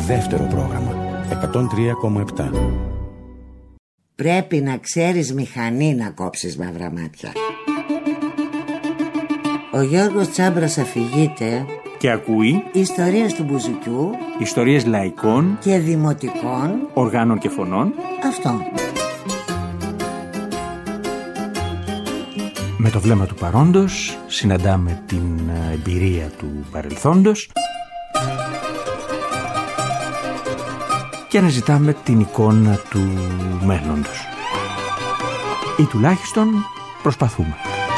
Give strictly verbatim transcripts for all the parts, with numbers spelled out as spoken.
Δεύτερο πρόγραμμα εκατόν τρία κόμμα επτά. Πρέπει να ξέρεις μηχανή να κόψεις μαύρα μάτια. Ο Γιώργος Τσάμπρας αφηγείται και ακούει ιστορίες του μπουζουκιού, ιστορίες λαϊκών και δημοτικών οργάνων και φωνών. Αυτό. Με το βλέμμα του παρόντος συναντάμε την εμπειρία του παρελθόντος και αναζητάμε την εικόνα του μέλλοντος. Ή τουλάχιστον προσπαθούμε.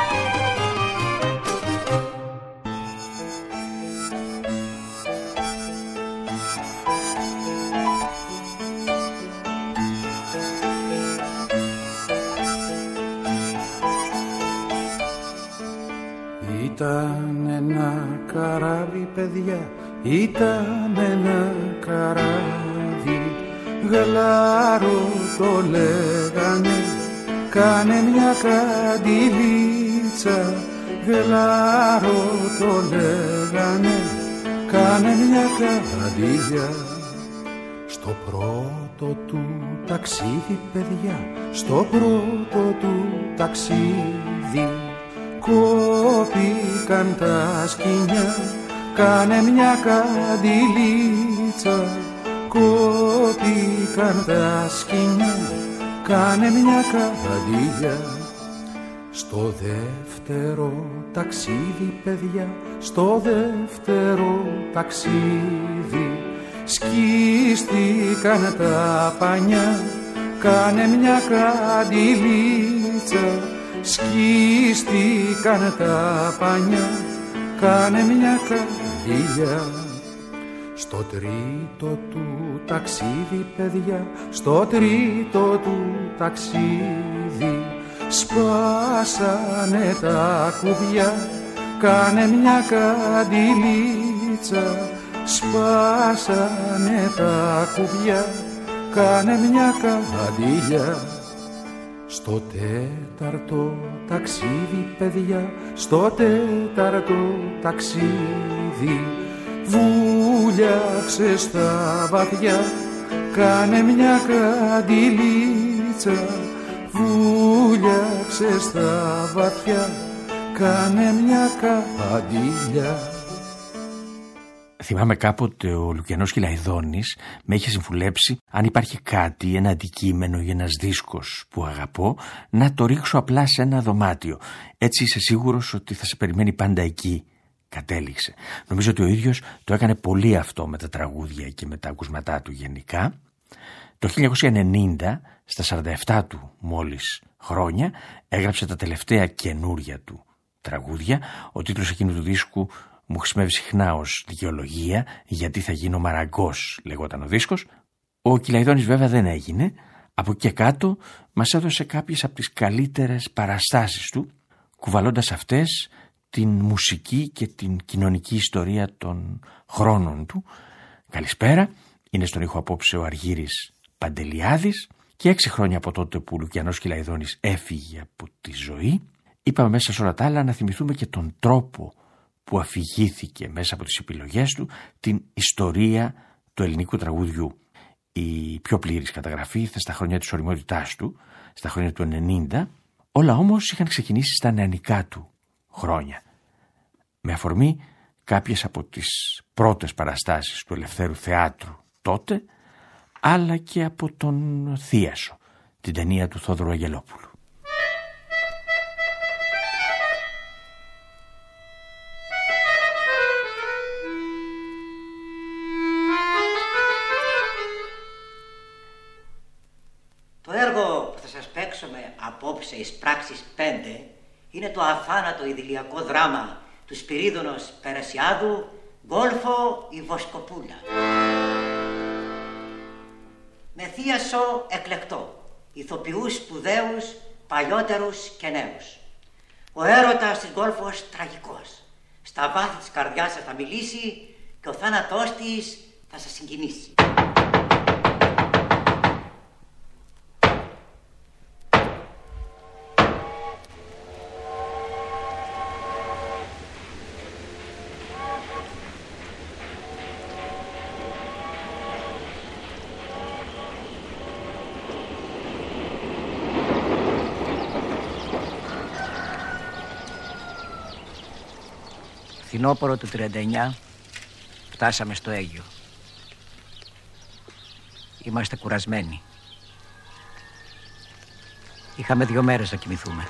Ήταν ένα καράβι, παιδιά, ήταν ένα καράβι, γλάρο το λέγανε, κάνε μια καντιλίτσα. Γλάρο το λέγανε, κάνε μια καντιλιά. Στο πρώτο του ταξίδι, παιδιά, στο πρώτο του ταξίδι, κόπηκαν τα σκοινιά, κάνε μια καντιλίτσα. Κόπηκαν τα σκοινιά, κάνε μια καντιλιά. Στο δεύτερο ταξίδι, παιδιά, στο δεύτερο ταξίδι, σκίστηκαν τα πανιά, κάνε μια καντιλίτσα. Σκίστηκαν τα πανιά, κάνε μια καντιλιά. Στο τρίτο του ταξίδι, παιδιά, στο τρίτο του ταξίδι, σπάσανε τα κουβιά, κάνε μια καντιλίτσα. Σπάσανε τα κουβιά, κάνε μια καντιλιά. Στο τέταρτο ταξίδι, παιδιά, στο τέταρτο ταξίδι, βούλιαξε στα βαθιά, κάνε μια καντιλίτσα. Βούλιαξε στα βαθιά, κάνε μια καντιλιά. Θυμάμαι κάποτε ο Λουκιανός Κυλαϊδόνης με είχε συμβουλέψει, αν υπάρχει κάτι, ένα αντικείμενο ή ένας δίσκος που αγαπώ, να το ρίξω απλά σε ένα δωμάτιο. Έτσι είσαι σίγουρος ότι θα σε περιμένει πάντα εκεί. Κατέληξε. Νομίζω ότι ο ίδιος το έκανε πολύ αυτό με τα τραγούδια και με τα ακουσματά του γενικά. Το χίλια εννιακόσια ενενήντα, στα σαράντα επτά του μόλις χρόνια, έγραψε τα τελευταία καινούρια του τραγούδια. Ο τίτλος εκείνου του δίσκου μου χρησιμεύει συχνά ως δικαιολογία, γιατί θα γίνω μαραγκός, λεγόταν ο δίσκος. Ο Κυλαϊδόνης βέβαια δεν έγινε. Από εκεί και κάτω μας έδωσε κάποιες από τις καλύτερες παραστάσεις του, κουβαλώντας αυτές την μουσική και την κοινωνική ιστορία των χρόνων του. Καλησπέρα, είναι στον ήχο απόψε ο Αργύρης Παντελιάδης και έξι χρόνια από τότε που ο Λουκιανός Κυλαϊδόνης έφυγε από τη ζωή, είπαμε μέσα σε όλα τα άλλα να θυμηθούμε και τον τρόπο που αφηγήθηκε μέσα από τις επιλογές του την ιστορία του ελληνικού τραγουδιού. Η πιο πλήρης καταγραφή ήρθε στα χρόνια της ωριμότητάς του, στα χρόνια του ενενήντα, όλα όμως είχαν ξεκινήσει στα νεανικά του χρόνια. Με αφορμή κάποιες από τις πρώτες παραστάσεις του Ελευθέρου Θεάτρου τότε, αλλά και από τον Θίασο, την ταινία του Θόδωρου Αγγελόπουλου. Το έργο που θα σας παίξουμε απόψε εις πράξεις πέντε είναι το αθάνατο ιδηλιακό δράμα του Σπυρίδωνος Περασιάδου «Γκόλφο η Βοσκοπούλα». Με θίασο εκλεκτό, ηθοποιούς σπουδαίους, παλιότερους και νέους. Ο έρωτας της Γκόλφος τραγικός. Στα βάθη της καρδιάς σας θα μιλήσει και ο θάνατός της θα σας συγκινήσει. φθινόπωρο του τριάντα εννιά φτάσαμε στο Αίγιο. Είμαστε κουρασμένοι. Είχαμε δύο μέρες να κοιμηθούμε.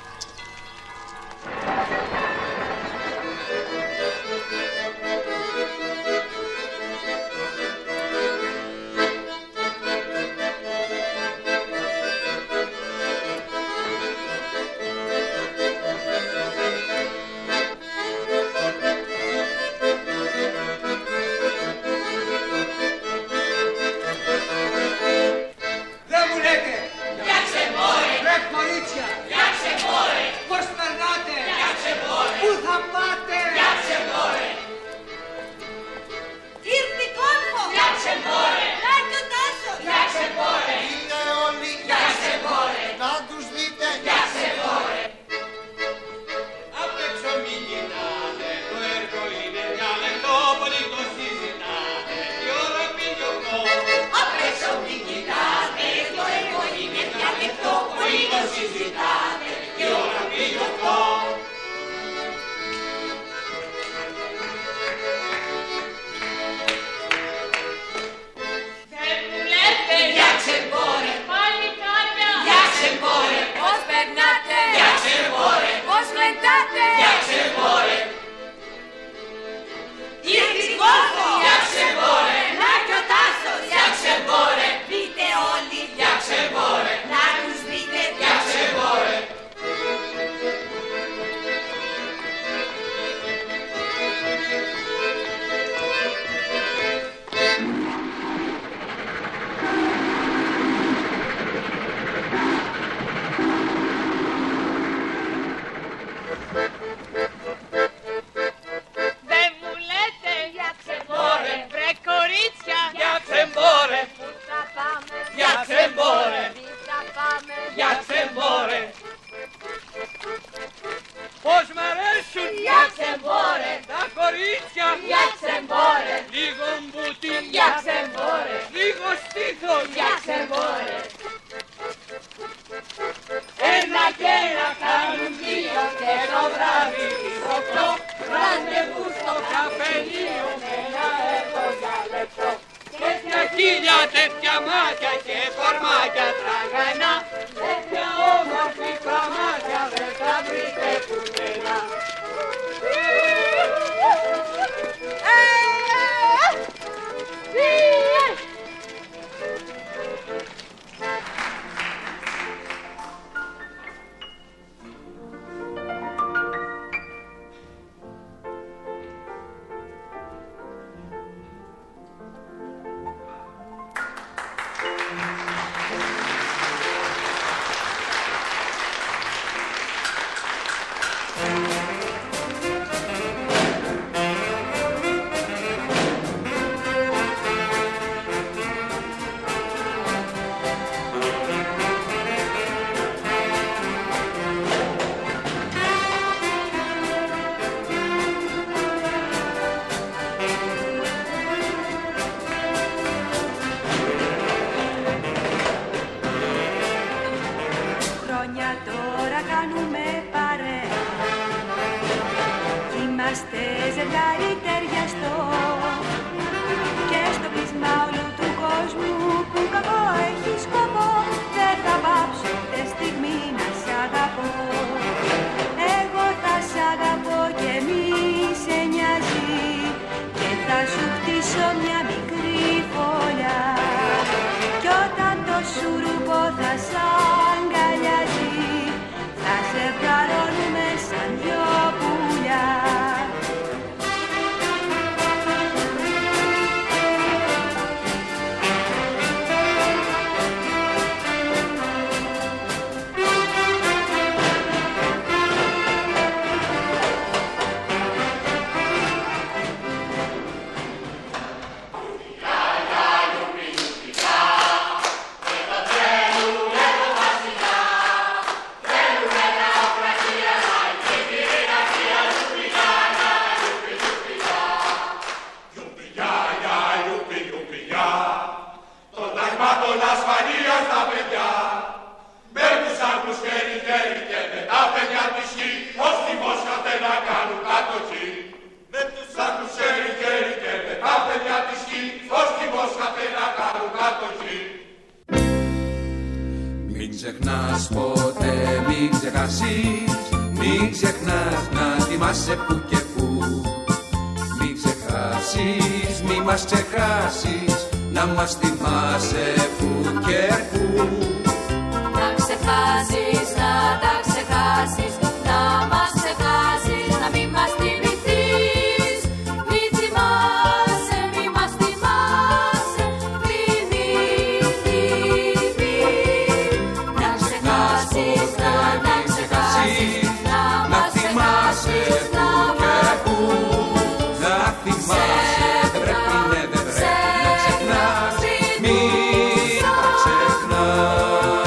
ξεχάσεις, μην ξεχνάς να θυμάσαι που και που. Μην ξεχάσεις, μη μας ξεχάσεις, να μας θυμάσαι που και που. Να ξεχάσεις, να τα ξεχάσεις, να μας ξεχάσεις, να μην μας θυμηθείς. Μη θυμάσαι, μη μας θυμάσαι, μη, μη, μη, μη. Να ξεχάσεις, να, να ξεχάσεις, να μας ξεχάσεις, να μας που. Να θυμάσαι, δεν πρέπει, ναι, δεν πρέπει να ξεχνάς, μη τα ξεχνάς.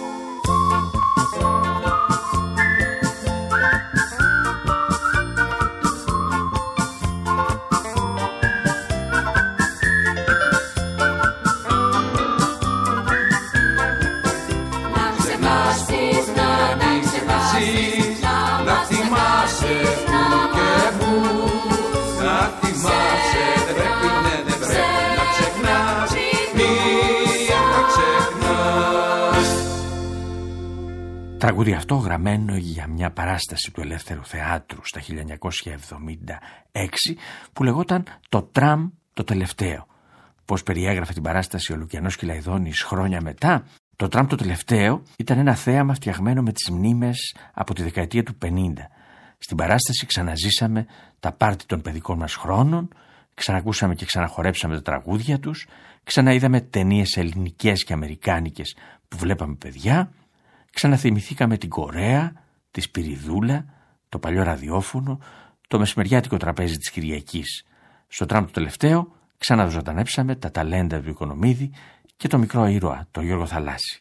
Να θυμάσαι που και που. Να θυμάσαι, δεν πρέπει, ναι, δεν πρέπει να ξεχνάς, μη τα ξεχνάς. Τραγούδι αυτό γραμμένο για μια παράσταση του Ελεύθερου Θεάτρου στα χίλια εννιακόσια εβδομήντα έξι που λεγόταν «Το τραμ το τελευταίο». Πώς περιέγραφε την παράσταση ο Λουκιανός Κυλαϊδόνης χρόνια μετά? Το τραμ το τελευταίο ήταν ένα θέαμα φτιαγμένο με τις μνήμες από τη δεκαετία του πενήντα. Στην παράσταση ξαναζήσαμε τα πάρτι των παιδικών μας χρόνων, ξανακούσαμε και ξαναχορέψαμε τα τραγούδια τους, ξαναείδαμε ταινίες ελληνικές και αμερικάνικες που βλέπαμε παιδιά, ξαναθυμηθήκαμε την Κορέα, τη Σπυριδούλα, το παλιό ραδιόφωνο, το μεσημεριάτικο τραπέζι της Κυριακής. Στο τραμ το τελευταίο ξαναζωντανέψαμε τα ταλέντα του Οικονομίδη και το μικρό ήρωα, τον Γιώργο Θαλάσση.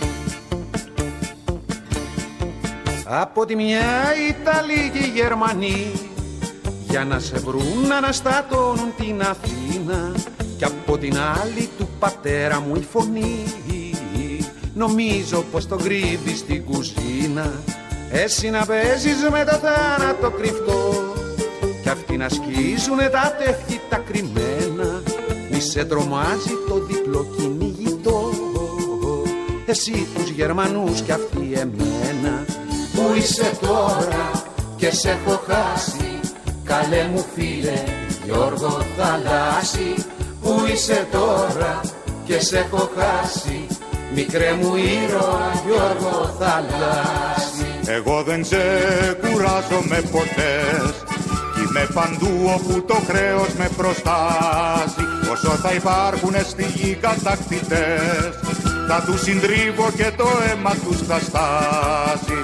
Από τη μια Ιταλοί και οι Γερμανοί για να σε βρουν να αναστατώνουν την Αθήνα, και από την άλλη του πατέρα μου η φωνή νομίζω πως το κρύβει στην κουζίνα. Εσύ να παίζεις με το θάνατο κρυφτό κι αυτοί να σκίζουνε τα τεύχη τα κρυμμένα. Μη σε τρομάζει το διπλό κυνηγητό, εσύ τους Γερμανούς κι αυτοί εμένα. Πού είσαι τώρα και σε έχω χάσει, καλέ μου φίλε Γιώργο Θαλάσση. Πού είσαι τώρα και σε έχω χάσει, μικρέ μου ήρωα Γιώργο Θαλάσση. Εγώ δεν ξεκουράζομαι ποτέ κι είμαι παντού όπου το χρέος με προστάζει. Όσο θα υπάρχουνε στη γη κατακτητές, θα τους συντρίβω και το αίμα τους θα στάσει.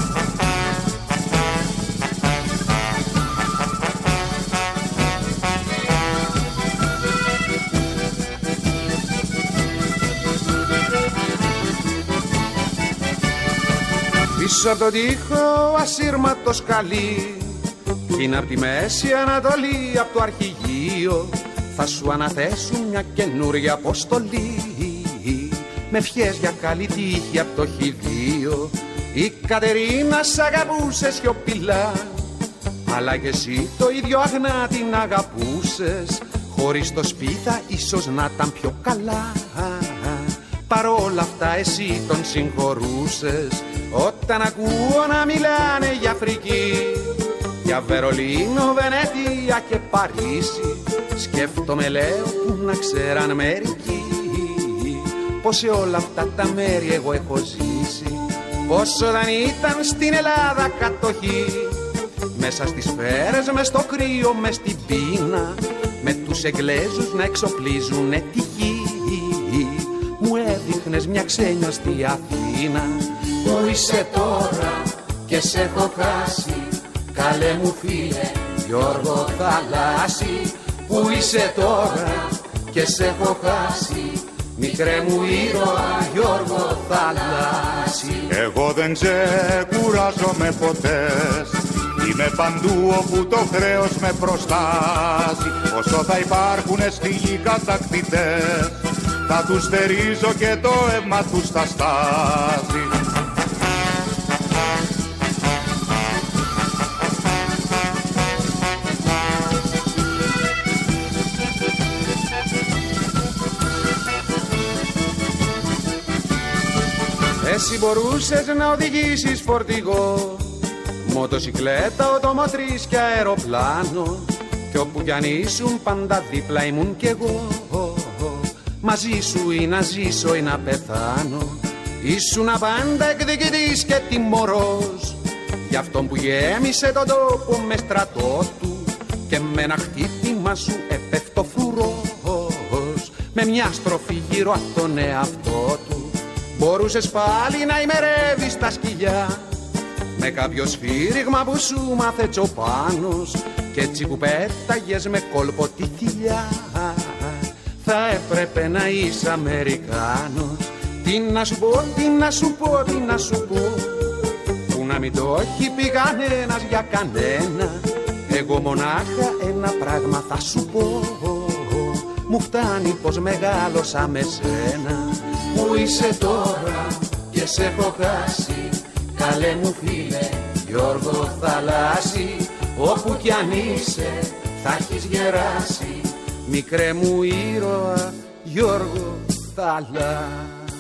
Πίσω από τον τοίχο ασύρματο σκαλί κι είναι απ' τη Μέση Ανατολή, απ' το αρχηγείο θα σου αναθέσουν μια καινούρια αποστολή με ευχές για καλή τύχη απ' το χειδείο. Η Κατερίνα σ' αγαπούσε σιωπηλά, αλλά και εσύ το ίδιο αγνά την αγαπούσες. Χωρίς το σπίτι ίσως να ήταν πιο καλά, παρόλα αυτά εσύ τον συγχωρούσες. Όταν ακούω να μιλάνε για Αφρική, για Βερολίνο, Βενετία και Παρίσι, σκέφτομαι λέω που να ξέραν μερικοί πως σε όλα αυτά τα μέρη εγώ έχω ζήσει. Πως όταν ήταν στην Ελλάδα κατοχή, μέσα στις σφαίρες, μες στο κρύο, μες στην πείνα, με τους Εγγλέζους να εξοπλίζουνε τη γη, μου έδειχνες μια ξένιαστη Αθήνα. Πού είσαι τώρα και σε έχω χάσει, καλέ μου φίλε Γιώργο Θαλάσση. Πού είσαι τώρα και σε έχω χάσει, μικρέ μου ήρωα Γιώργο Θαλάσση. Εγώ δεν ξεκουράζομαι ποτέ, είμαι παντού όπου το χρέος με προστάζει. Όσο θα υπάρχουνε στη γη κατακτητές, θα τους στερίζω και το αίμα τους θα στάζει. εσύ μπορούσες να οδηγήσεις φορτηγό, μοτοσικλέτα, οτομοτρής και αεροπλάνο, κι όπου κι αν ήσουν πάντα δίπλα ήμουν κι εγώ. Μαζί σου ή να ζήσω ή να πεθάνω, ήσουν πάντα εκδικητής και τιμωρός, για αυτόν που γέμισε τον τόπο με στρατό του, και με ένα χτύπημα σου έπεφτο φρουρός. Με μια στροφή γύρω από τον εαυτό του μπορούσες πάλι να ημερεύεις τα σκυλιά, με κάποιο σφύριγμα που σου μάθε Τσοπάνος, κι έτσι που πέταγες με κόλπο τη θηλιά. Θα έπρεπε να είσαι Αμερικάνος. Τι να σου πω, τι να σου πω, τι να σου πω, που να μην το έχει πει κανένας για κανένα. Εγώ μονάχα ένα πράγμα θα σου πω, μου φτάνει πως μεγάλωσα με σένα. Που είσαι τώρα και σε έχω χάσει, καλέ μου φίλε Γιώργο Θαλάσση, όπου κι αν είσαι θα έχεις γεράσει, μικρέ μου ήρωα Γιώργο Θαλάσση.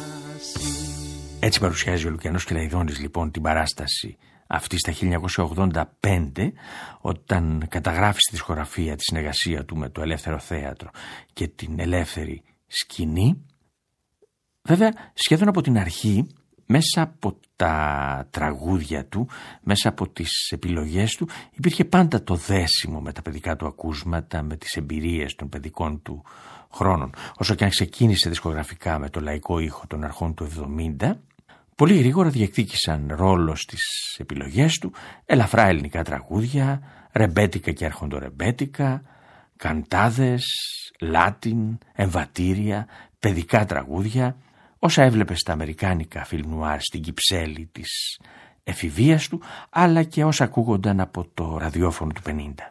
Έτσι παρουσιάζει ο Λουκιανός Κελαϊδόνης λοιπόν την παράσταση αυτή στα χίλια εννιακόσια ογδόντα πέντε, όταν καταγράφει στη δισκογραφία τη συνεργασία του με το Ελεύθερο Θέατρο και την Ελεύθερη Σκηνή. Βέβαια, σχεδόν από την αρχή, μέσα από τα τραγούδια του, μέσα από τις επιλογές του, υπήρχε πάντα το δέσιμο με τα παιδικά του ακούσματα, με τις εμπειρίες των παιδικών του χρόνων. Όσο και αν ξεκίνησε δισκογραφικά με το λαϊκό ήχο των αρχών του εβδομήντα, πολύ γρήγορα διεκδίκησαν ρόλο στις επιλογές του ελαφρά ελληνικά τραγούδια, ρεμπέτικα και αρχοντορεμπέτικα, καντάδες, λάτιν, εμβατήρια, παιδικά τραγούδια, όσα έβλεπε στα αμερικάνικα φιλμ νουάρ στην Κυψέλη της εφηβείας του, αλλά και όσα ακούγονταν από το ραδιόφωνο του πενήντα.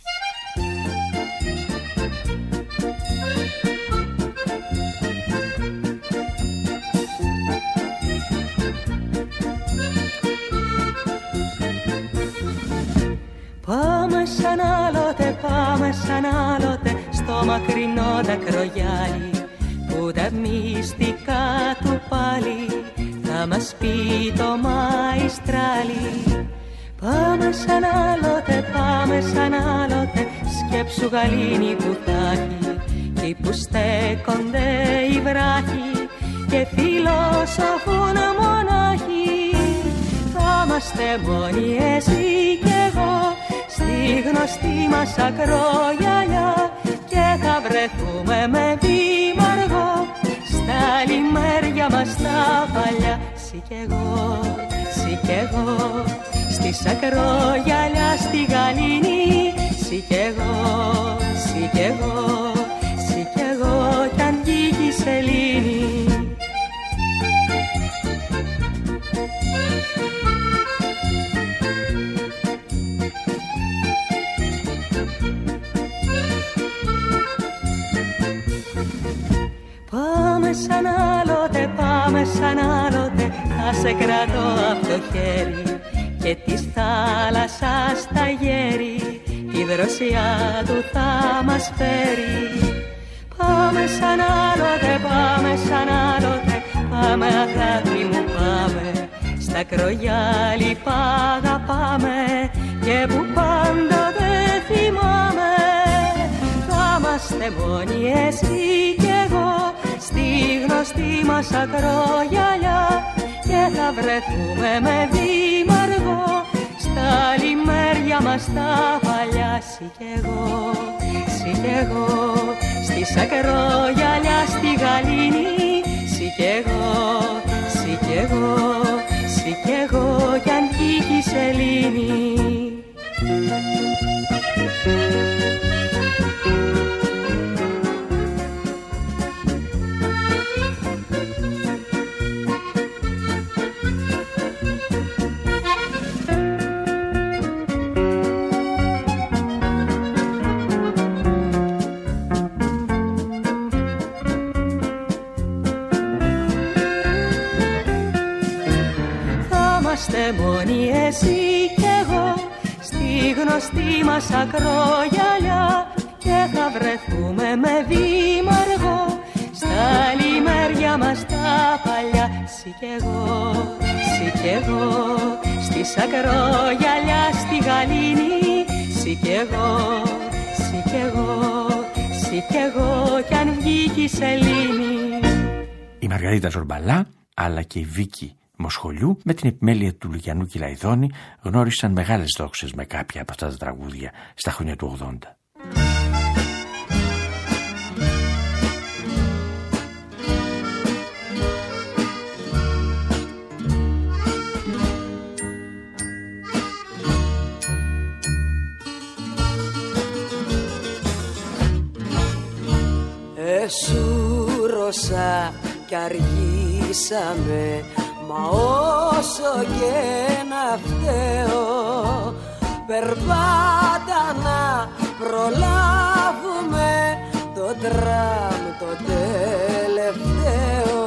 Πάμε σαν άλλοτε, πάμε σαν άλλοτε, στο μακρινό δακρογιάλι, που τα μυστικά του πάλι θα μας πει το μαϊστράλι. Πάμε σαν άλλοτε, πάμε σαν άλλοτε, σκέψου γαλήνη που θα έχει, εκεί που στέκονται οι βράχοι και φιλόσοφουν μονάχοι. Θα είμαστε μόνοι εσύ κι εγώ, στη γνωστή μας ακρογιαλιά, και θα βρεθούμε με βήμα αργό στα λιμέρια μας τα παλιά. Συ κι εγώ, συ κι εγώ, στη ακρογιαλιά στη γαλήνη. Συ κι εγώ, συ κι εγώ, συ κι εγώ, κι αν βγήκε η σελήνη. Σαν άλλοτε, πάμε σαν άλλοτε, θα σε κρατώ από το χέρι και της θάλασσας τα γέρι τη δροσιά του θα μας φέρει. Πάμε σαν άλλοτε, πάμε σαν άλλοτε, πάμε αγάπη μου πάμε, στα κρογιάλι π' αγαπάμε και που πάντοτε θυμάμαι. Θα είμαστε μόνοι εσύ κι εγώ, στη γνωστή μας ακρογιαλιά, και θα βρεθούμε με βήμα αργό στα λιμέρια μας τα παλιά. Συ κι εγώ, συ κι εγώ, στις ακρογιαλιά στη γαλήνη. Συ κι εγώ, συ κι εγώ, συ κι εγώ, κι αν βγήκε η σελήνη. Είμαστε μόνοι εσύ κι εγώ, στη γνωστή μας ακρογιαλιά, και θα βρεθούμε με βήμα αργό στα λιμέρια μας τα παλιά. Συ κι εγώ, συ κι εγώ, στη σακρογιαλιά στη γαλήνη. Συ κι εγώ, συ κι εγώ, συ κι εγώ, κι αν βγήκε η σελήνη. Η Μαργαρίτα Ζορμπαλά αλλά και η Βίκη Μοσχολιού με την επιμέλεια του Λουκιανού Κυλαϊδόνη γνώρισαν μεγάλες δόξες με κάποια από αυτά τα τραγούδια στα χρόνια του ογδόντα. Εσούρωσα κι αργήσαμε, μα όσο και να φταίω, περπάτα να προλάβουμε το τραμ το τελευταίο.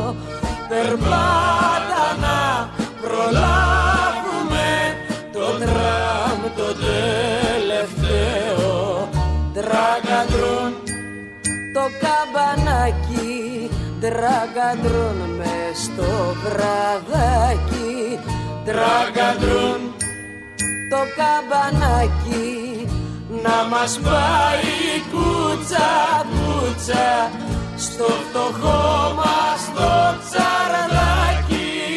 Περπάτα να προλάβουμε το τραμ το τελευταίο. Τραγκαντρούν το καμπανάκι, τραγκαντρούν μες στο βραδάκι. Τραγκαντρούν το καμπανάκι, να μας πάει κούτσα κούτσα στο φτωχό μας το τσαρδάκι.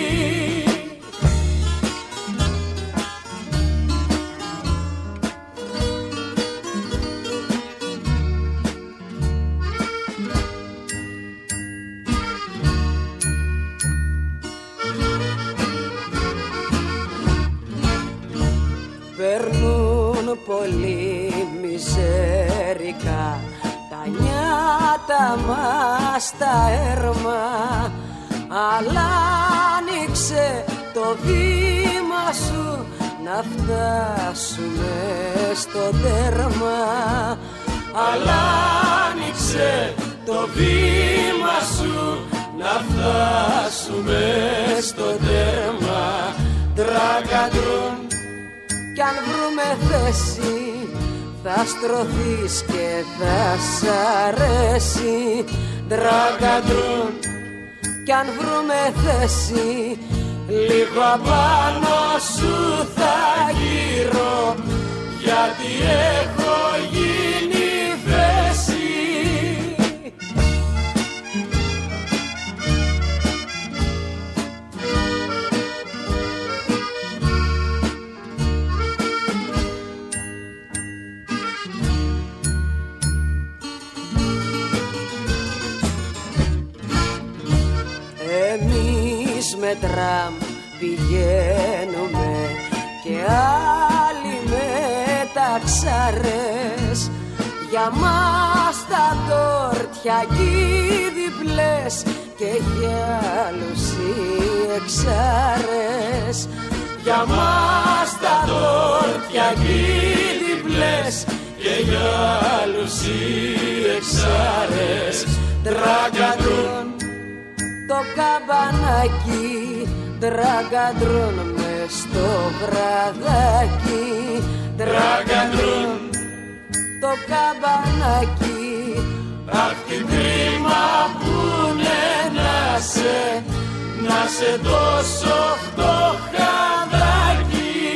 Περνούν πολύ μιζέρικα τα νιάτα μας τα έρμα, αλλά άνοιξε το βήμα σου να φτάσουμε στο τέρμα. Αλλά άνοιξε το βήμα σου να φτάσουμε στο τέρμα. Τραγκαντρούν κι αν βρούμε θέση θα στρωθείς και θα σ' αρέσει. Τραγκαντρούν κι αν βρούμε θέση, λίγο απάνω σου θα γύρω, γιατί έχω γίνει θέση. Εμείς με τραμ πηγαίνουμε και άλλοι με ταξαρές. Για μας τα τόρτια κι διπλές και για άλλους οι εξάρες. Για μας τα τόρτια κι διπλές και για άλλους οι εξάρες. Τραγκαντρούν το καμπανάκι, τραγκαντρούν μες στο βραδάκι. Τραγκαντρούν το καμπανάκι, αχ τι κρίμα που είναι να σε, να σε τόσο φτωχαδάκι.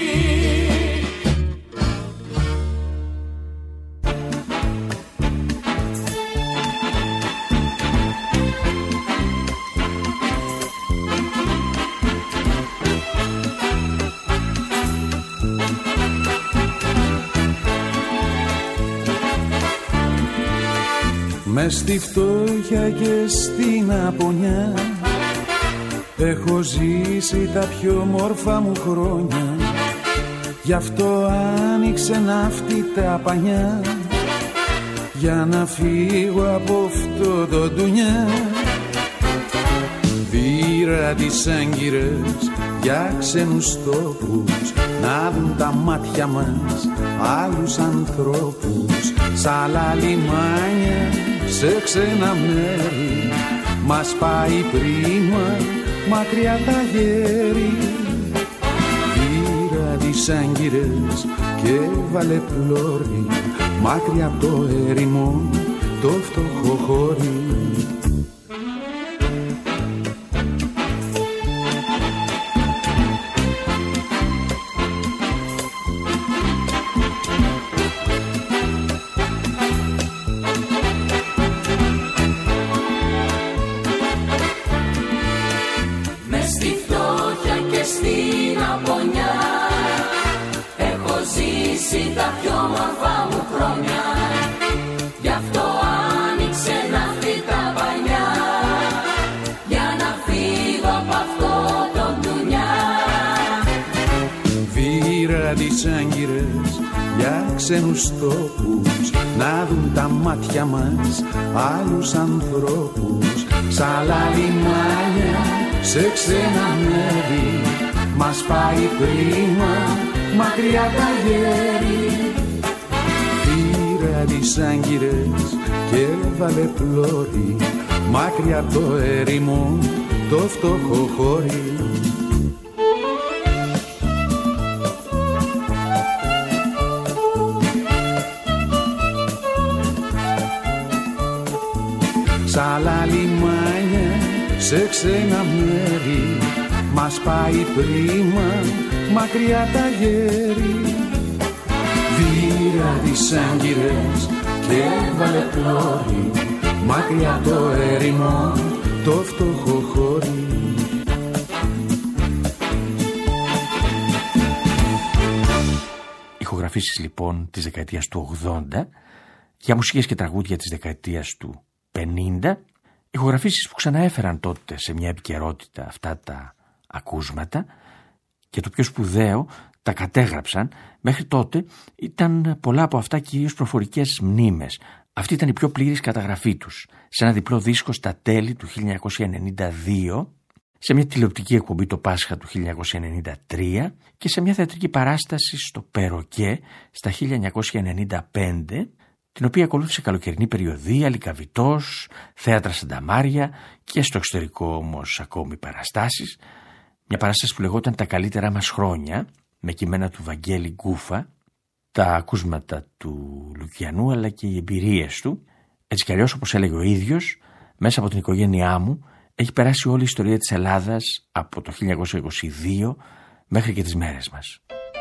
Μες στη φτώχεια και στην απονιά έχω ζήσει τα πιο μόρφα μου χρόνια. Γι' αυτό άνοιξε ναύτη τα πανιά, για να φύγω από αυτό το ντουνιά. Βήρα τις άγκυρες για ξένους τόπους, να δουν τα μάτια μας άλλους ανθρώπους. Σ' άλλα λιμάνια, σε ξένα μέρη, μας πάει πρίμα μακριά τα γέρη. Βήρα τις άγκυρες και βάλε πλώρη, μακριά από το έρημο το φτωχό χώρι. ξένους τόπους, να δουν τα μάτια μας άλλους ανθρώπους. Σ' άλλα λιμάνια, σε ξένα μέρη, μας πάει πρίμα, μακριά τα γέρι. Πήρα τις άγκυρες και έβαλε πλώρη, μακριά το έρημο, το φτωχό χώρι. Σ' άλλα λιμάνια, σε ξένα μέρη, μας πάει πρίμα, μακριά τα γέρι. Βήρα τις άγκυρες και έβαλε πλώρη, μακριά το έρημο, το φτωχό χώρι. Ηχογραφήσεις λοιπόν της δεκαετίας του ογδόντα για μουσικές και τραγούδια της δεκαετίας του πενήντα, ηχογραφήσεις που ξαναέφεραν τότε σε μια επικαιρότητα αυτά τα ακούσματα, και το πιο σπουδαίο, τα κατέγραψαν. Μέχρι τότε ήταν πολλά από αυτά κυρίως προφορικές μνήμες. Αυτή ήταν η πιο πλήρης καταγραφή τους, σε ένα διπλό δίσκο στα τέλη του χίλια εννιακόσια ενενήντα δύο, σε μια τηλεοπτική εκπομπή το Πάσχα του χίλια εννιακόσια ενενήντα τρία και σε μια θεατρική παράσταση στο Περοκέ στα χίλια εννιακόσια ενενήντα πέντε, την οποία ακολούθησε καλοκαιρινή περιοδία, Λυκαβητός, θέατρα Σανταμάρια και στο εξωτερικό όμως ακόμη παραστάσεις. Μια παράσταση που λεγόταν «Τα καλύτερά μας χρόνια», με κείμενα του Βαγγέλη Γκούφα, τα ακούσματα του Λουκιανού αλλά και οι εμπειρίες του. Έτσι κι αλλιώς, όπως έλεγε ο ίδιος, μέσα από την οικογένειά μου έχει περάσει όλη η ιστορία της Ελλάδας από το χίλια εννιακόσια είκοσι δύο μέχρι και τις μέρες μας.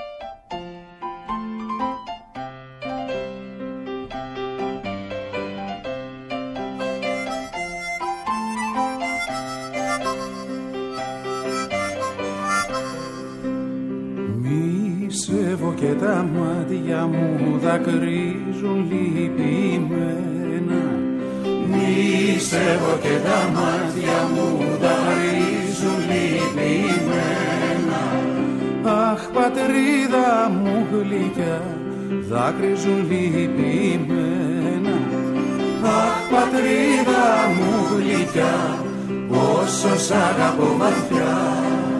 Και τα μάτια μου δακρύζουν λυπημένα. Νηστεύω και τα μάτια μου δακρύζουν λυπημένα. Αχ, πατρίδα μου γλυκιά, δάκρυζουν λυπημένα. Αχ, πατρίδα μου γλυκιά, πόσο σ' αγαπώ βαθιά.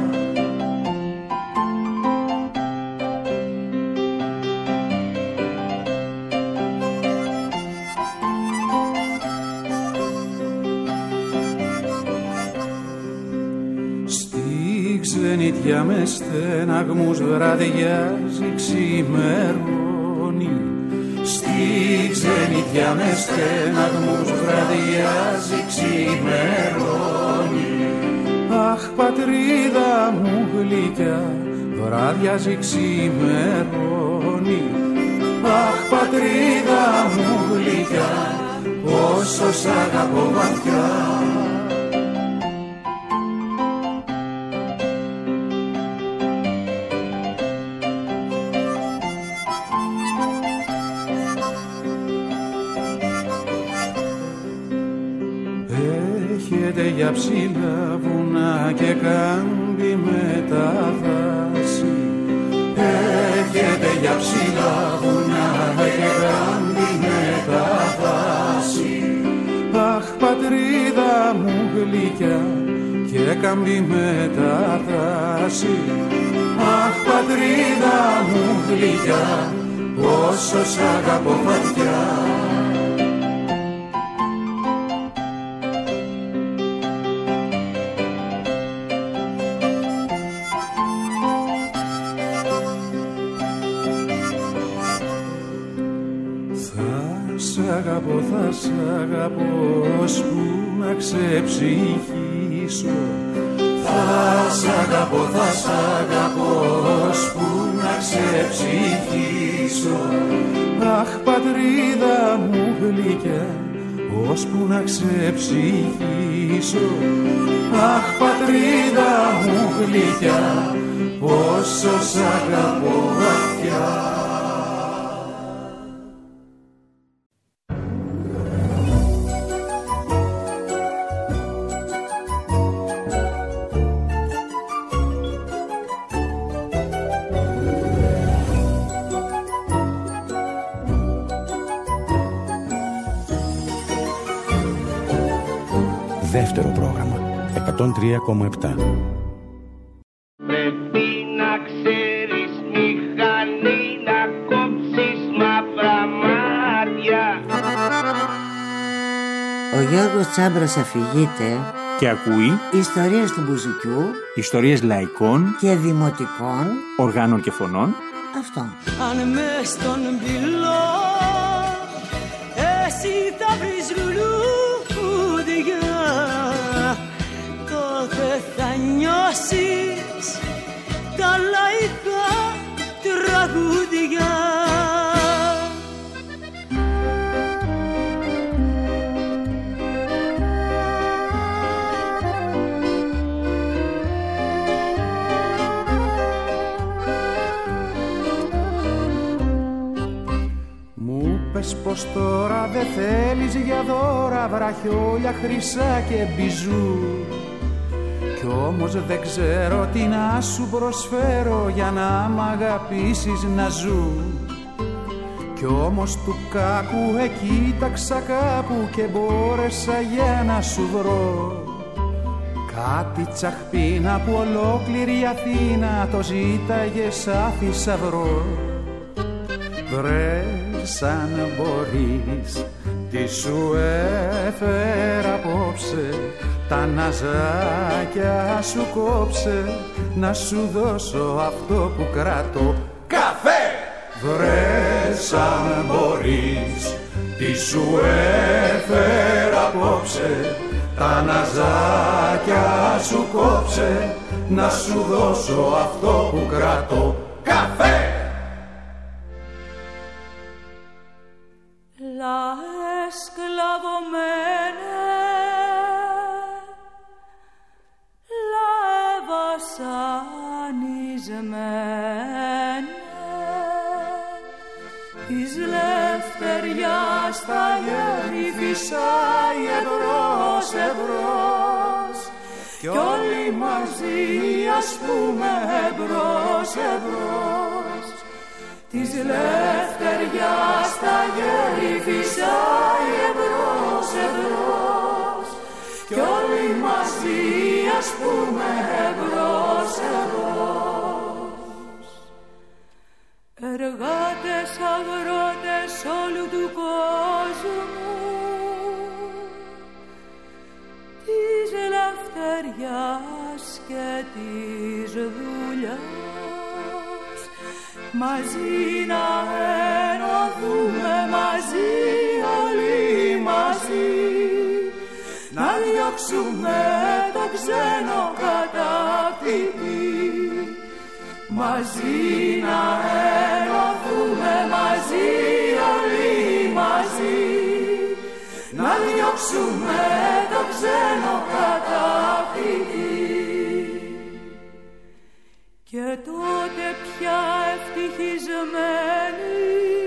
Ξενιτιά με στεναγμούς βραδιάζει ξημερώνει. Στη ξενιτιά με στεναγμούς βραδιάζει ξημερώνει. Αχ, πατρίδα μου γλυκιά, βραδιάζει ξημερώνει. Αχ, πατρίδα μου γλυκιά, πόσο σ' αγαπώ βαθιά. Για ψηλά βουνά και κάμπι με τα δάση. Έχετε για ψηλά βουνά και κάμπι με τα δάση. Αχ, πατρίδα μου γλυκιά και κάμπι με τα δάση. Αχ, πατρίδα μου γλυκιά, πόσο σ' αγαπώ βαθιά. Θα σ' αγαπώ ώσπου να ξεψυχήσω. Θα σ' αγαπώ, θα σ' αγαπώ ώσπου να ξεψυχήσω. Αχ, πατρίδα μου γλυκιά, ώσπου να ξεψυχήσω. Αχ, πατρίδα μου γλυκιά, πόσο σ' αγαπώ βαθιά. Δεύτερο πρόγραμμα. εκατόν τρία κόμμα επτά. Πρέπει να ξέρεις μηχανή να κόψεις μαύρα μάτια. Ο Γιώργος Τσάμπρας αφηγείται και ακούει ιστορίες του Μπουζουκιού, ιστορίες λαϊκών και δημοτικών οργάνων και φωνών. Αυτό. Αν μες στον πυλό εσύ θα βρεις λουλούδια, τότε θα νιώσεις τα λαϊκά τραγούδια. Πες πως τώρα δε θέλεις για δώρα βραχιόλια, χρυσά και μπιζού, κι όμως δεν ξέρω τι να σου προσφέρω για να μ' αγαπήσεις να ζου. Κι όμως του κάκου εκοίταξα κάπου και μπόρεσα για να σου βρω κάτι τσαχπίνα που ολόκληρη η Αθήνα το ζήταγε σαν θησαυρό. Βρες αν μπορείς τι σου έφερα απόψε, τα ναζάκια σου κόψε, να σου δώσω αυτό που κρατώ. Καφέ! Βρες αν μπορείς τι σου έφερα απόψε, τα ναζάκια σου κόψε, να σου δώσω αυτό που κρατώ. Καφέ! La esclavomene, la βασανισμένη, της λευτεριάς τα γέρι φυσάει εμπρός εμπρός, κι όλοι μαζί ας πούμε εμπρός εμπρός. Της λευτεριάς τα γέρι φυσάει εμπρός εμπρός, κι όλοι μαζί ας πούμε εμπρός εμπρός. Εργάτες, αγρότες όλου του κόσμου, της λευτεριάς και της δουλειάς, μαζί να ενωθούμε, μαζί όλοι μαζί, να διώξουμε το ξένο κατακτητή. Μαζί να ενωθούμε, μαζί όλοι μαζί, να διώξουμε το ξένο κατακτητή. Και τότε πια ευτυχισμένοι,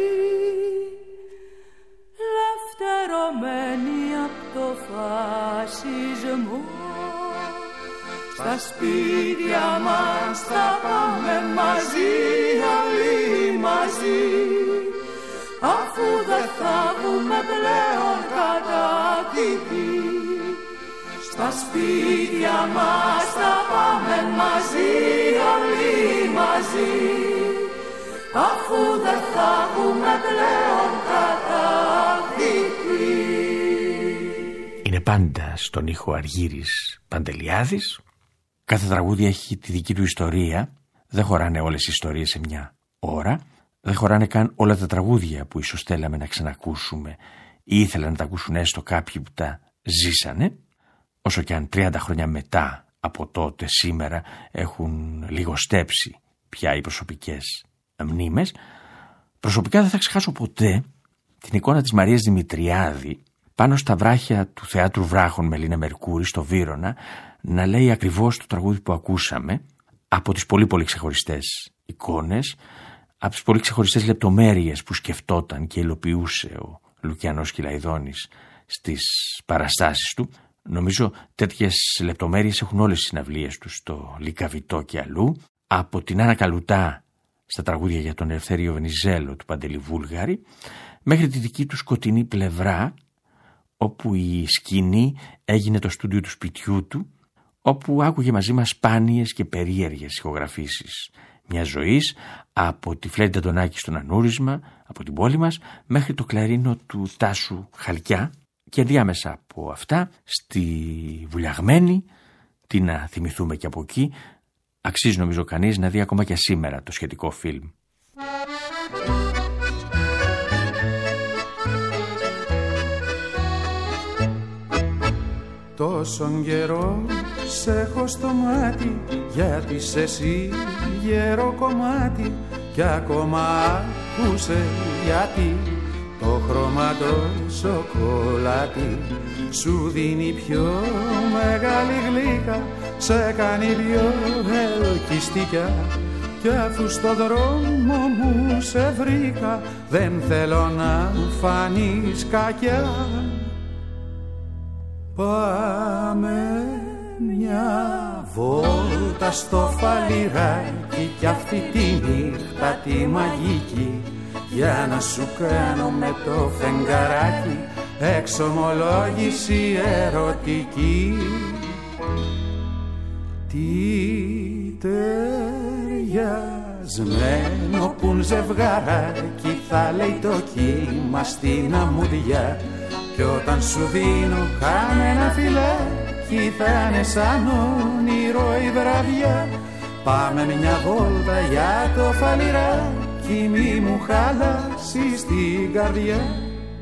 λευτερωμένοι απ' το φασισμό, στα σπίτια μας θα πάμε μαζί όλοι μαζί, αφού δεν θα έχουμε πλέον κατακτητή. Στα σπίτια μας θα πάμε μαζί όλοι μαζί, αφού δεν θα έχουμε πλέον κατακτητή. Είναι πάντα στον ήχο Αργύρης Παντελιάδης. Κάθε τραγούδι έχει τη δική του ιστορία. Δεν χωράνε όλες οι ιστορίες σε μια ώρα. Δεν χωράνε καν όλα τα τραγούδια που ίσως θέλαμε να ξανακούσουμε ή ήθελαν να τα ακούσουν έστω κάποιοι που τα ζήσανε. Όσο και αν τριάντα χρόνια μετά από τότε σήμερα έχουν λιγοστέψει πια οι προσωπικές μνήμες, προσωπικά δεν θα ξεχάσω ποτέ την εικόνα της Μαρίας Δημητριάδη πάνω στα βράχια του Θεάτρου Βράχων με Λίνα Μερκούρη στο Βύρωνα να λέει ακριβώς το τραγούδι που ακούσαμε, από τις πολύ πολύ ξεχωριστές εικόνες, από τις πολύ ξεχωριστές λεπτομέρειες που σκεφτόταν και υλοποιούσε ο Λουκιανός Κυλαϊδόνης στις παραστάσεις του. Νομίζω τέτοιες λεπτομέρειες έχουν όλες οι συναυλίες του στο Λυκαβητό και αλλού, από την Άννα Καλουτά στα τραγούδια για τον Ελευθέριο Βενιζέλο του Παντελή Βούλγαρη, μέχρι τη δική του σκοτεινή πλευρά, όπου η σκηνή έγινε το στούντιο του σπιτιού του, όπου άκουγε μαζί μας σπάνιες και περίεργες ηχογραφήσεις μιας ζωής, από τη Φλέντα Ντονάκη στον Ανούρισμα, από την πόλη μας, μέχρι το κλαρίνο του Τάσου Χαλκιά, και διάμεσα από αυτά στη Βουλιαγμένη, τι να θυμηθούμε και από εκεί. Αξίζει νομίζω κανείς να δει ακόμα και σήμερα το σχετικό φιλμ. Τόσον καιρό σ' έχω στο μάτι, γιατί σε εσύ γερό κομμάτι, κι ακόμα άκουσε γιατί το χρώμα το σοκολάτι σου δίνει πιο μεγάλη γλύκα, σε κάνει πιο ελκυστικά, κι αφού στο δρόμο μου σε βρήκα, δεν θέλω να φανείς κακιά. Πάμε μια βόλτα στο φαλιράκι, κι αυτή τη νύχτα τη μαγική, για να σου κάνω με το φεγγαράκι εξομολόγηση ερωτική. Τι ταιριασμένο πουν ζευγαράκι, θα λέει το κύμα στην αμμουδιά, κι όταν σου δίνω κανένα φυλάκι, θα είναι σαν όνειρο η βραδιά. Πάμε μια βόλτα για το φαλιράκι, μη μου χαλάσεις την καρδιά.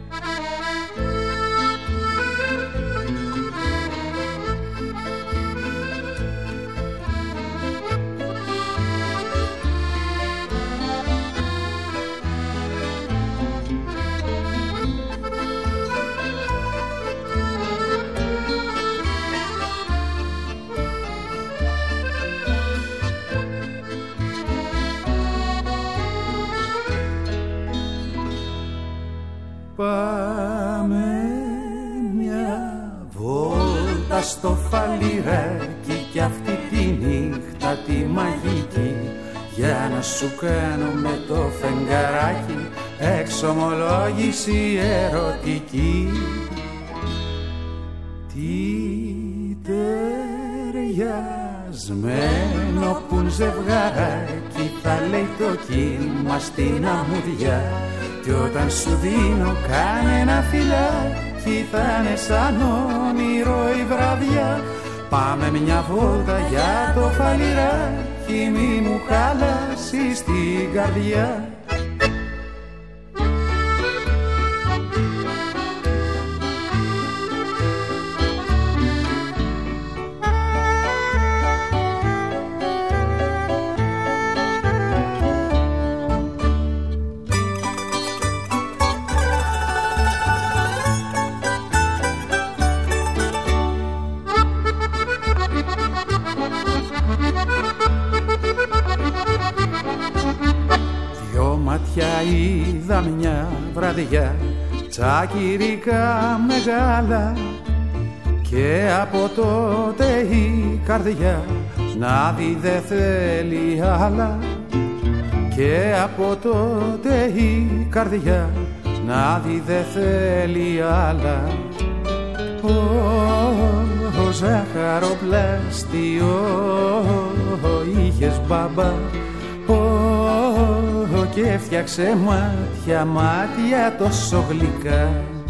Πάμε μια βόλτα στο φαλιράκι, κι αυτή τη νύχτα τη μαγική, για να σου κάνω με το φεγγαράκι εξομολόγηση ερωτική. Τι ταιριασμένο πουν ζευγαράκι, θα λέει το κύμα στην αμμουδιά, κι όταν σου δίνω κανένα φυλάκι, θα είναι σαν όνειρο η βραδιά. Πάμε μια βόλτα για το φαλιράκι, μη μου χαλάσεις την καρδιά. Είδα μια βραδιά τσακυρικά μεγάλα, και από τότε η καρδιά να δει δε θέλει άλλα, και από τότε η καρδιά να δει δε θέλει άλλα. Ω, ο ζαχαροπλαστείο είχες μπαμπά, και έφτιαξε μάτια, μάτια τόσο γλυκά.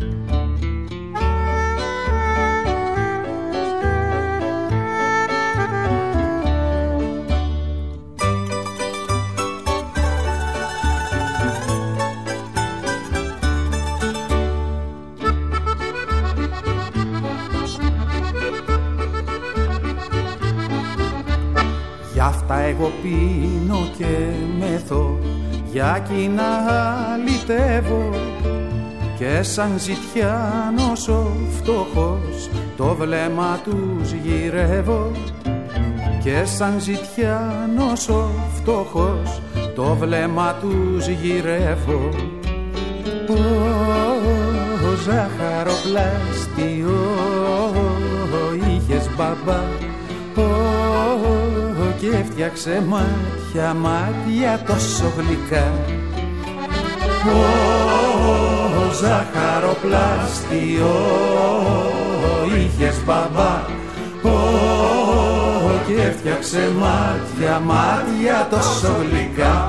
Γι' αυτά εγώ πίνω και μεθώ, για κοινά αλητεύω, και σαν ζητιάνος ο φτωχός το βλέμμα τους γυρεύω, και σαν ζητιάνος ο φτωχός το βλέμμα τους γυρεύω. Ω, ζαχαροπλαστείο είχες μπαμπά, και έφτιαξε μάτια, μάτια τόσο γλυκά. Ω, ζαχαροπλάστιο είχες μπαμπά, πω και έφτιαξε μάτια, μάτια τόσο γλυκά.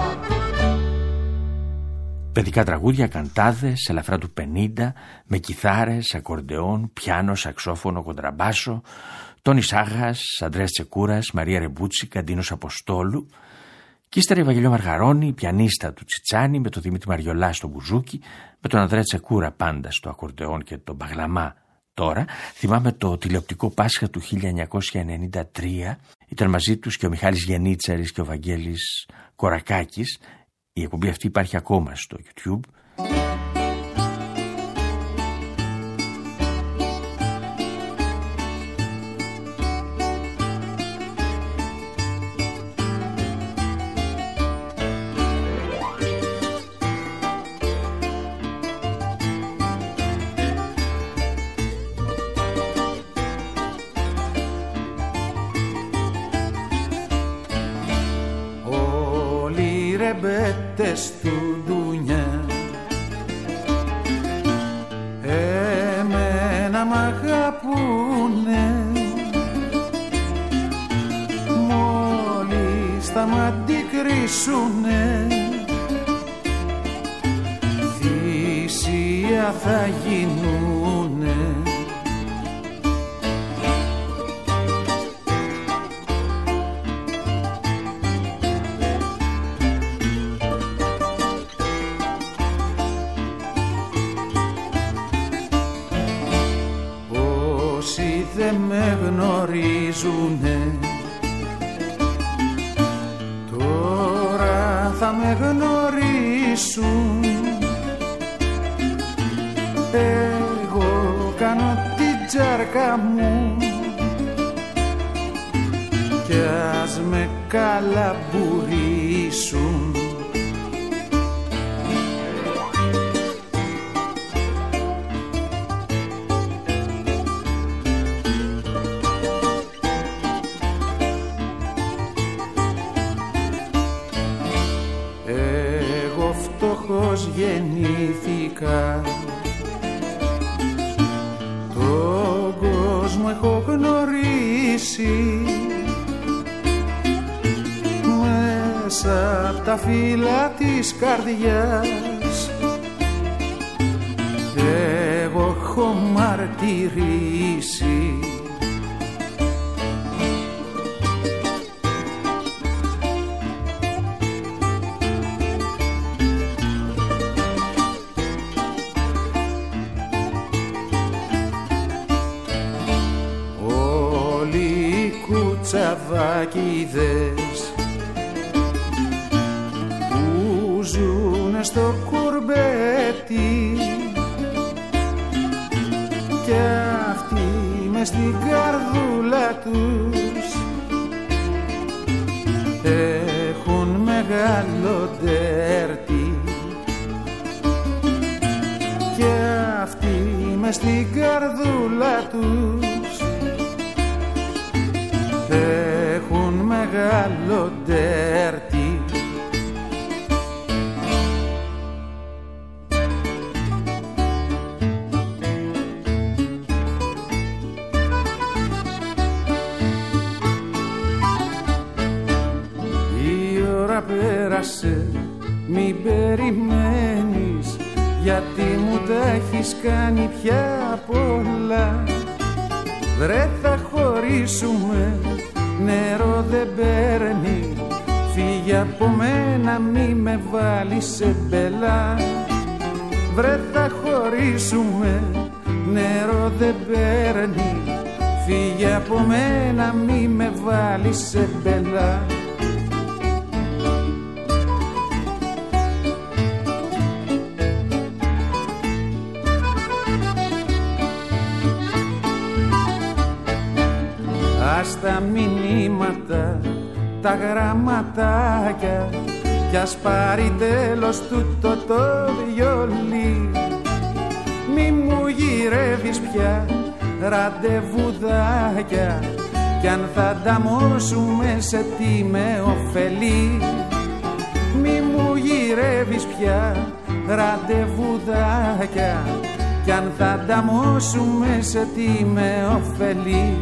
Παιδικά τραγούδια, καντάδες, ελαφρά του πενήντα, με κιθάρες, ακορντεόν, πιάνο, σαξόφωνο, κοντραμπάσο, Τόνις Άγας, Ανδρέας Τσεκούρας, Μαρία Ρεμπούτσι, Καντίνος Αποστόλου, και ύστερα η Βαγγελιό Μαργαρώνη, η πιανίστα του Τσιτσάνη, με τον Δημήτρη Μαριολά στο μπουζούκι, με τον Ανδρέα Τσεκούρα πάντα στο ακορντεόν και τον Μπαγλαμά. Τώρα θυμάμαι το τηλεοπτικό Πάσχα του χίλια εννιακόσια ενενήντα τρία, ήταν μαζί τους και ο Μιχάλης Γενίτσαρης και ο Βαγγέλης Κορακάκης. Η εκπομπή αυτή υπάρχει ακόμα στο YouTube. Ρεμπέτες του ντουνιά εμένα μ' αγαπούνε, μόλις θα μ' αντικρίσουνε θυσία θα γίνουνε. Δεν με γνωρίζουνε, τώρα θα με γνωρίσουν. Εγώ κάνω την τσάρκα μου κι ας με καλαμπουρίσουν. Γεννήθηκα, τον κόσμο έχω γνωρίσει μέσα απ' τα φύλλα της καρδιάς. Εγώ έχω μαρτυρήσει τσαβάκιδες που ζουνε στο κουρμπέτι κι αυτοί μες στην καρδούλα τους έχουν μεγάλο ντέρτι κι αυτοί μες στην καρδούλα τους έχουν μεγάλο ντέρτι. Η ώρα πέρασε, μην περιμένεις, γιατί μου τα έχεις κάνει πια πολλά. Βρε θα χωρίσουμε, νερό δεν παίρνει, φύγε από μένα μη με βάλεις σε μπελά. Βρε θα χωρίσουμε, νερό δεν παίρνει, φύγε από μένα μη με βάλεις σε μπελά. Ας τα μηνύματα, τα γραμματάκια κι ας πάρει τέλος τούτο το βιολί. Μη μου γυρεύεις πια ραντεβουδάκια κι αν θα ανταμώσουμε σε τι με ωφελεί. Μη μου γυρεύεις πια ραντεβουδάκια κι αν θα ανταμώσουμε σε τι με ωφελεί.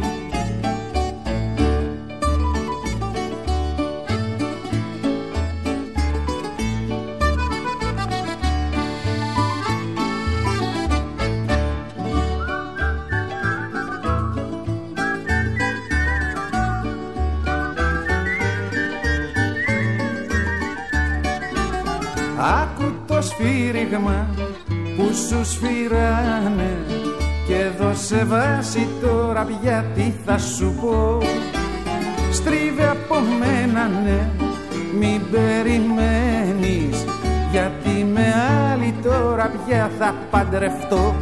Άκου το σφύριγμα που σου σφυράνε και δώσε βάση τώρα πια τι θα σου πω. Στρίβε από μένα ναι, μην περιμένεις, γιατί με άλλη τώρα πια θα παντρευτώ.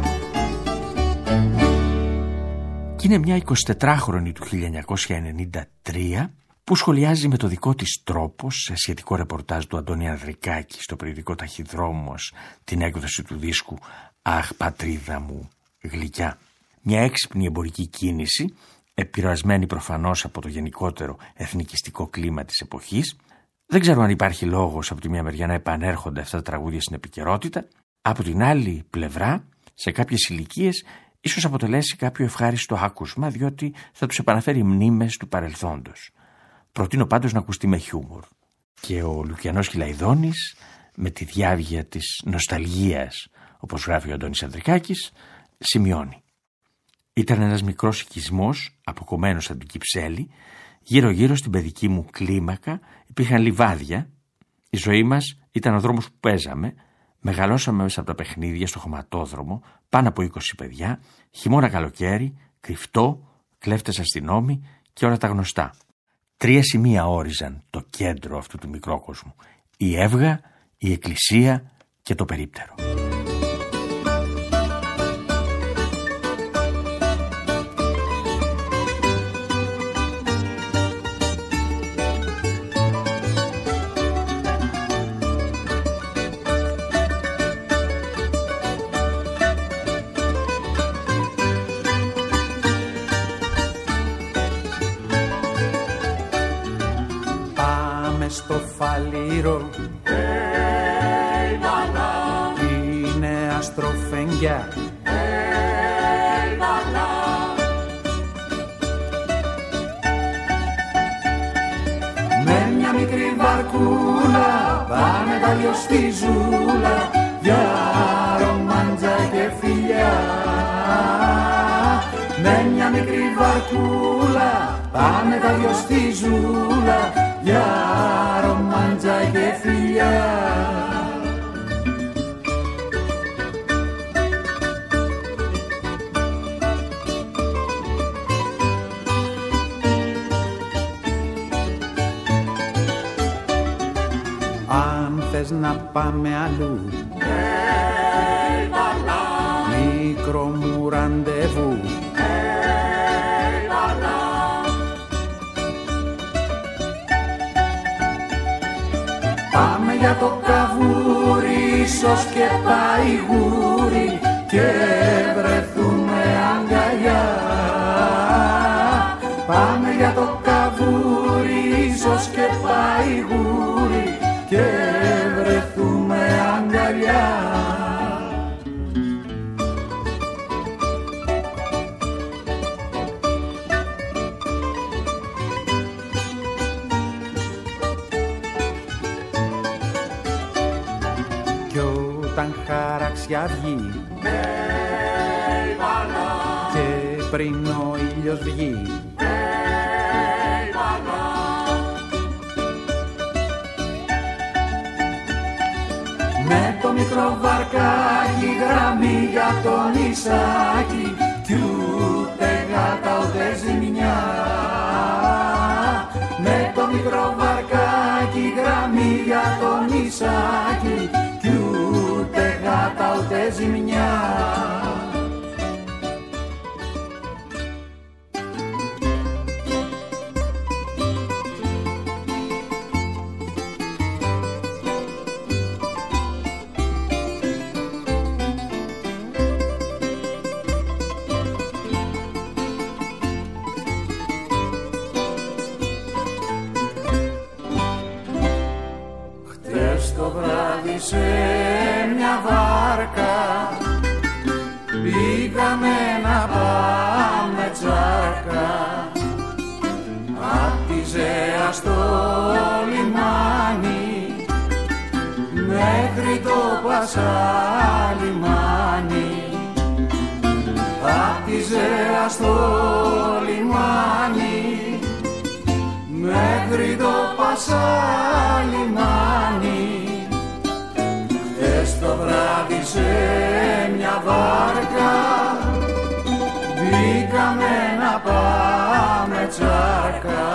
Κι είναι μια εικοσιτετράχρονη του χίλια εννιακόσια ενενήντα τρία που σχολιάζει με το δικό της τρόπο σε σχετικό ρεπορτάζ του Αντώνη Ανδρικάκη στο περιοδικό Ταχυδρόμος την έκδοση του δίσκου «Αχ πατρίδα μου γλυκιά». Μια έξυπνη εμπορική κίνηση, επηρεασμένη προφανώς από το γενικότερο εθνικιστικό κλίμα της εποχής. Δεν ξέρω αν υπάρχει λόγος από τη μία μεριά να επανέρχονται αυτά τα τραγούδια στην επικαιρότητα, από την άλλη πλευρά σε κάποιες ηλικίες ίσως αποτελέσει κάποιο ευχάριστο άκουσμα, διότι θα τους επαναφέρει μνήμες του παρελθόντος. Προτείνω πάντως να ακουστεί με χιούμορ. Και ο Λουκιανός Χιλαϊδόνης, με τη διάβγεια της νοσταλγίας, όπως γράφει ο Αντώνης Ανδρικάκης, σημειώνει. Ήταν ένας μικρός οικισμός, αποκομμένος από την Κυψέλη, γύρω-γύρω στην παιδική μου κλίμακα υπήρχαν λιβάδια. Η ζωή μας ήταν ο δρόμος που παίζαμε. Μεγαλώσαμε μέσα από τα παιχνίδια στο χωματόδρομο, πάνω από είκοσι παιδιά, χειμώνα καλοκαίρι, κρυφτό, κλέφτες αστυνόμοι και όλα τα γνωστά. Τρία σημεία όριζαν το κέντρο αυτού του μικρόκοσμου: η Εύγα, η Εκκλησία και το περίπτερο. Στο φαλήρο hey, είναι αστροφέγγια hey, με μια μικρή βαρκούλα πάνε τα δυο στη ζούλα για ρομάντζα και φιλιά. Με μια μικρή βαρκούλα πάνε τα δυο στη ζούλα για ρομάντζα και φιλιά. Αν θες να πάμε αλλού, hey, μικρό μου ραντεβού, πάμε για το καβούρι, ίσως και πάει γούρι και βρεθούμε αγκαλιά. Πάμε για το καβούρι, ίσως και πάει γούρι και βρεθούμε αγκαλιά. Όταν χαραξιά βγει hey, και πριν ο ήλιος βγει hey, με το μικρό βαρκάκι γραμμή για το νησάκι κι ούτε γάτα ούτε ζημιά. Με το μικρό βαρκάκι γραμμή για το νησάκι κι ούτε γάτα ούτε ζημιά. Βγήκαμε να πάμε τσάρκα απ' τη Ζέα στο λιμάνι μέχρι το Πασαλιμάνι. Απ' τη Ζέα στο λιμάνι μέχρι το Πασαλιμάνι. Χτες το βράδυ σε μια βάρκα μπήκαμε να πάμε τσάρκα.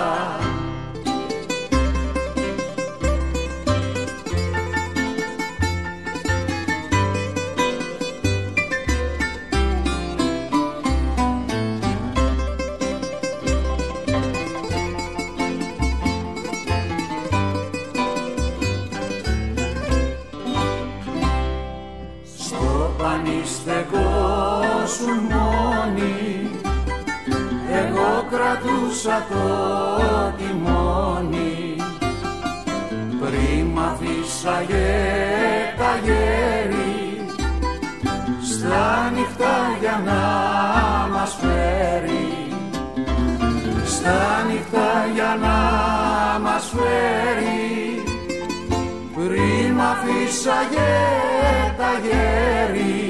Στεκόσουν μόνοι, εγώ κρατούσα το τιμόνι. Πριν μ' αφήσαγε τα γέρι στα νυχτά για να μας φέρει, στα νυχτά για να μας φέρει. Πριν μ' αφήσαγε τα γέρι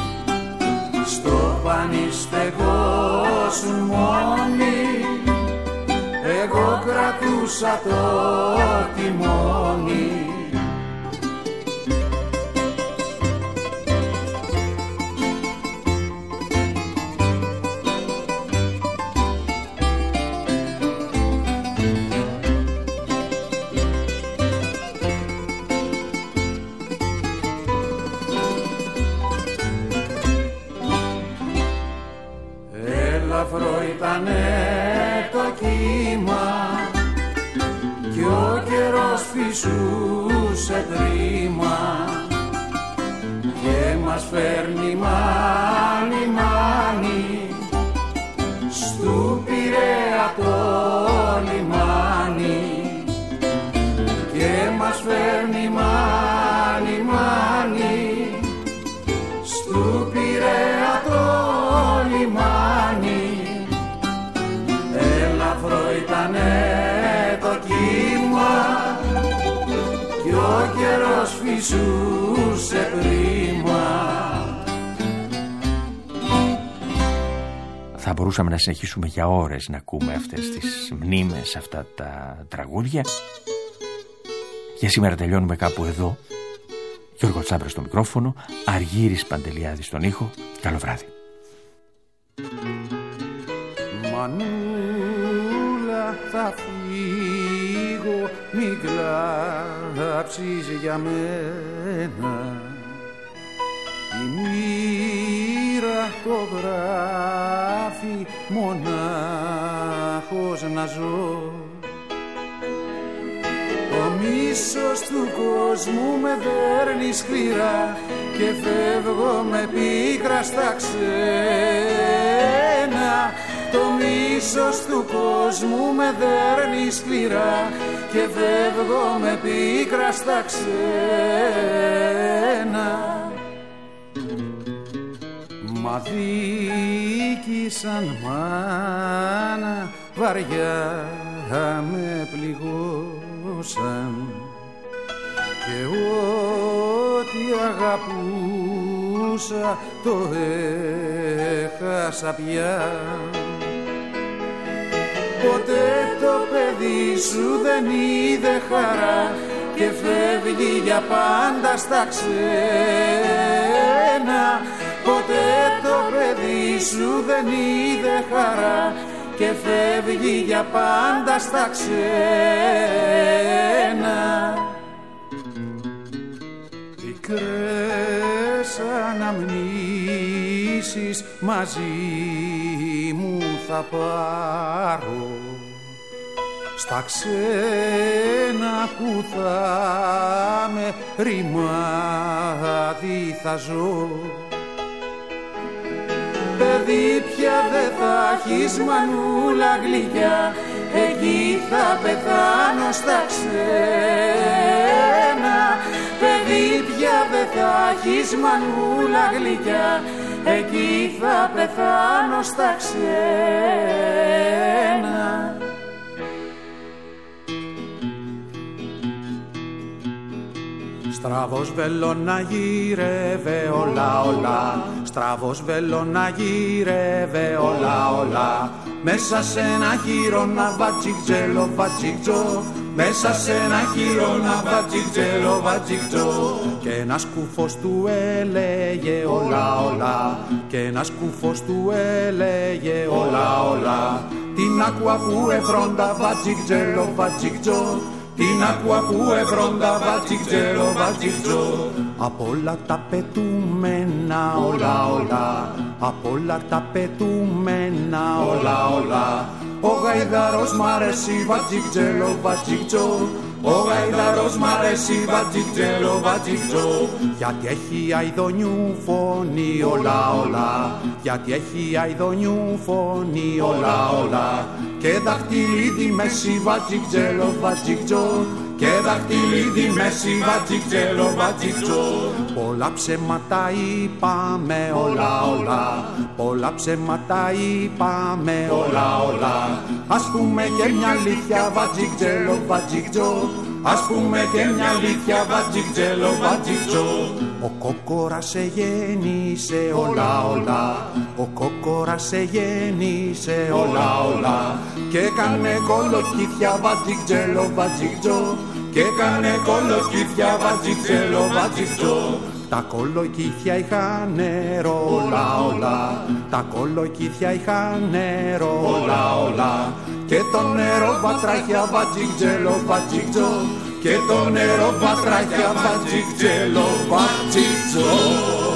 στο πανί στεγόσουν μόνοι, εγώ κρατούσα το τιμόνι. Ήτανε το κύμα κι ο καιρός φυσούσε τρίμα και μας φέρνει μάνι μάνι στου Πειραιά το λιμάνι, και μας φέρνει μάνι μάνι στου Πειραιά το λιμάνι. Ελαφρό ήτανε το κύμα κι ο καιρός φυσούσε πρίμα. Θα μπορούσαμε να συνεχίσουμε για ώρες να ακούμε αυτές τις μνήμες, αυτά τα τραγούδια. Για σήμερα τελειώνουμε κάπου εδώ. Γιώργο Τσάμπρα στο μικρόφωνο, Αργύρης Παντελιάδης στον ήχο. Καλό βράδυ. Μανούλα, θα φύγω, μην κλάψεις για μένα. Η μοίρα το γράφει μονάχος να ζω. Το μίσος του κόσμου με δέρνει σκληρά και φεύγω με πίκρα στα ξένα. Το μίσος του κόσμου με δέρνει σκληρά και φεύγω με πίκρα στα ξένα. Μα δίκησαν μάνα, βαριά με πληγώσαν και ό,τι αγαπούσα το έχασα πια. Ποτέ το παιδί σου δεν είδε χαρά και φεύγει για πάντα στα ξένα. Ποτέ το παιδί σου δεν είδε χαρά και φεύγει για πάντα στα ξένα. Πικρές αναμνήσεις μαζί μου θα πάρω, στα ξένα που θα με ρημάδι θα ζω. Παιδί πια δεν θα έχεις μανούλα γλυκιά, εκεί θα πεθάνω στα ξένα. Παιδί πια δεν θα έχεις μανούλα γλυκιά, εκεί θα πεθάνω στα ξένα. Στραβός βελόνα γύρευε όλα όλα, στραβός βελόνα γύρευε όλα όλα, μέσα σε ένα χείρονα βατζικτζέλο βατζικτζό, μέσα σε ένα χείρονα βατζικτζέλο βατζικτζό. Και ένας κουφός του έλεγε όλα όλα, και ένας κουφός του έλεγε όλα όλα, την άκουα που εφρόντα βατζικτζέλο βατζικτζό, την άκουα που εφρόντα βατζικτζέλο βατζικτζό. Απ' όλα τα πετούμενα όλα όλα, απ' όλα τα πετούμενα όλα όλα, ο γαϊδαρός μ' αρέσει βατζικτζέλο βατζικτζό, ο γαϊδαρός μ' αρέσει βατζικτζέλο βατζικτζό. Γιατί έχει αηδονιού φωνή όλα όλα, γιατί έχει αηδονιού φωνή όλα όλα, και δαχτυλίδι μέση βατζικτζέλο βατζικτζό, και δαχτυλίδι μέση βατζικτζέλο βατζικτζό. Πολλά ψέματα είπαμε όλα όλα, πολλά ψέματα είπαμε όλα όλα, ας πούμε και μια αλήθεια βατζικτζέλο βατζικτζό, ας πούμε και μια αλήθεια βατζικτζέλο βατζικτζό. Ο κόκορας σε γέννησε όλα όλα, ο κόκορας σε γέννησε όλα όλα, και έκανε κολοκύθια βατζικτζέλο βατζικτζό, και έκανε κολοκύθια βατζικτζέλο βατζικτζό. Τα κολοκύθια είχαν νερό όλα όλα, τα κολοκύθια είχαν νερό όλα όλα, και το νερό βατράχια βατζικτζέλο βατζικτζό, και το νερό βατράχια βατζικτζέλο βατζικτζό.